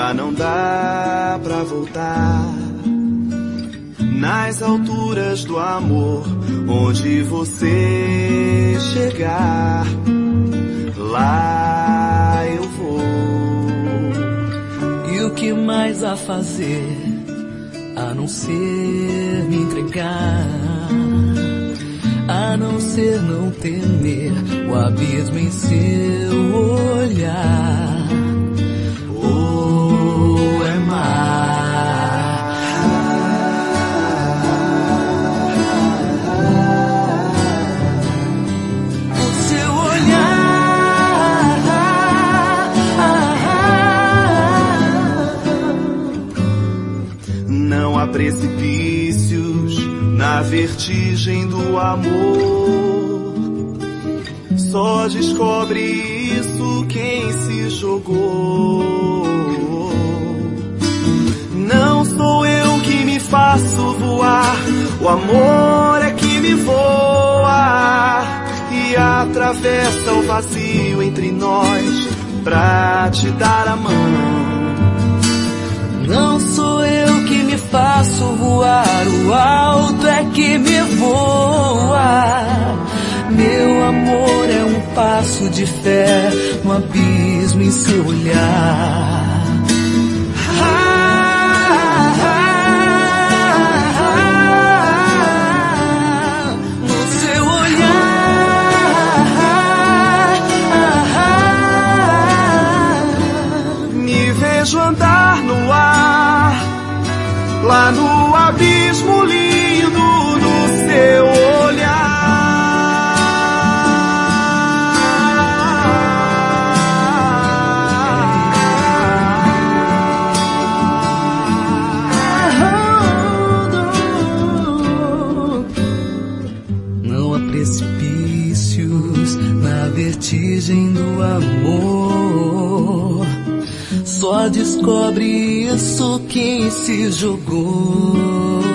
já não dá pra voltar. Nas alturas do amor, onde você chegar, lá eu vou. E o que mais a fazer, a não ser me entregar, a não ser não temer o abismo em seu olhar. Ou é mar, o seu olhar. Não há precipícios na vertigem do amor. Só descobre isso quem se jogou. Não sou eu que me faço voar, o amor é que me voa e atravessa o vazio entre nós pra te dar a mão. Não sou eu que me faço voar, o alto é que me voa. Meu amor é um passo de fé no abismo em seu olhar. No seu olhar, Me vejo andar no ar, lá no abismo lindo do seu olhar. não há precipícios na vertigem do amor. Só descobre isso quem se jogou.